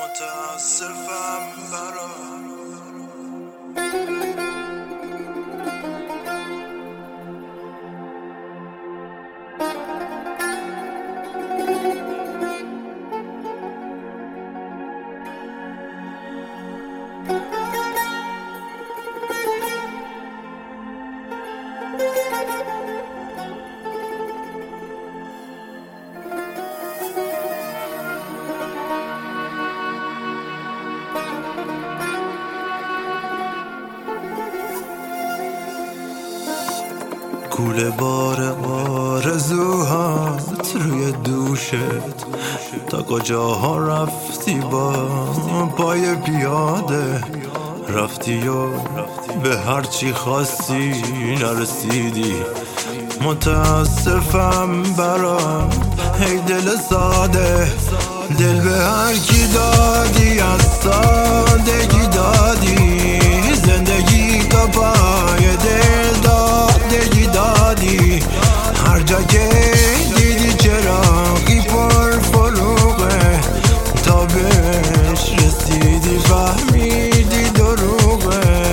متاسفم برات. کوله بار آرزوهات روی دوشت، تا کجاها رفتی با پای پیاده؟ رفتی و به هرچی خواستی نرسیدی. متاسفم برات ای دل ساده، دل به هر کی دادی از سادگی دادی، زندگی تا پای دل دادگی دادی. هر جا که دیدی چراغی پر فروغه، تا بهش رسیدی فهمیدی دروغه.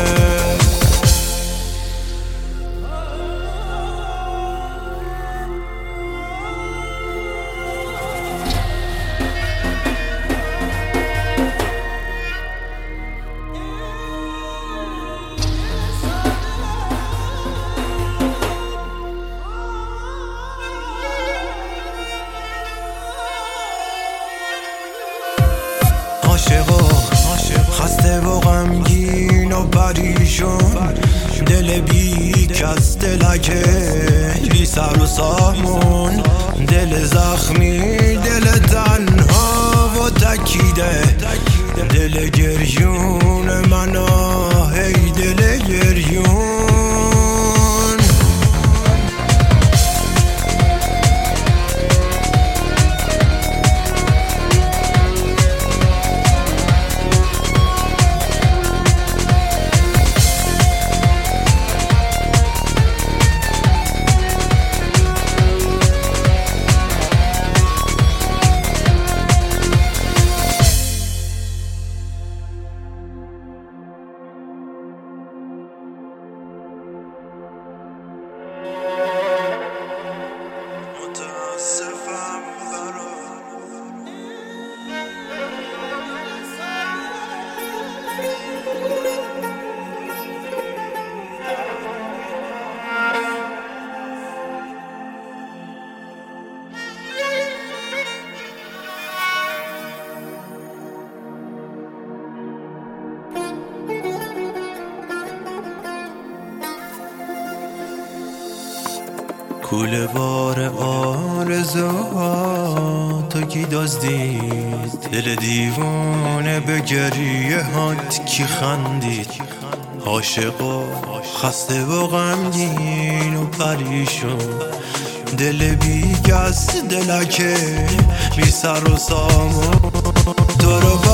خسته و غمگین و پریشون، دل بی کس، دلکه بی سر و سامون، دل زخمی، دل تنها و تکیده، دل گریون من، ای دل گریون. متاسفم برات. کوله بار آرزوهات کی دزدید، دل دیوانه به گریه هات کی خندید؟ عاشق و خسته و غمگین و پریشون، دل بی کس، دلکه بی سر و سامون، تو رو